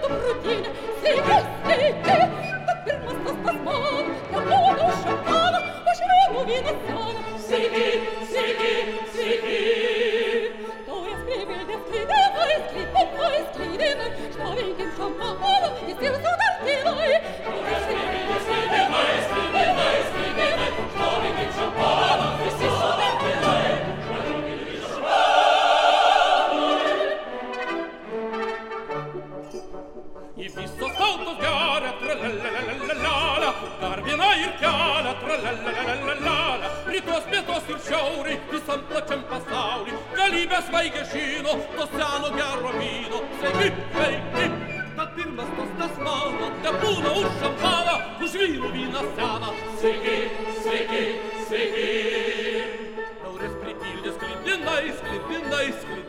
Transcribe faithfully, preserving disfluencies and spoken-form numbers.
tu krūtinę, sveiki, sveiki, bet pirmas tas tas man, nebūna už šampaną, už vynų vyną seną. Sveiki, sveiki, sveiki. Taurės pripildė sklidinai, sklidinai, sklidinai, štavinkim šampaną, jis jau sutartinai. Taurės pripildė sklidinai, sklidinai, sklidinai, štavinkim šampaną, jis jau sutartinai. I viso saltos gara, tra-la-la-la-la-la-la, dar viena ir kelia, tra-la-la-la-la-la-la, rytuos, pietos ir šiauriai, visam plačiam pasauly, galybės vaigė žino, to seno gero vyno. Sveiki, sveiki, tad pirmas tostas mano, tebūna už šampaną, už vynų vyną seną. Sveiki, sveiki, sveiki. Taurės pripildė sklidinai, sklidinai, sklidinai.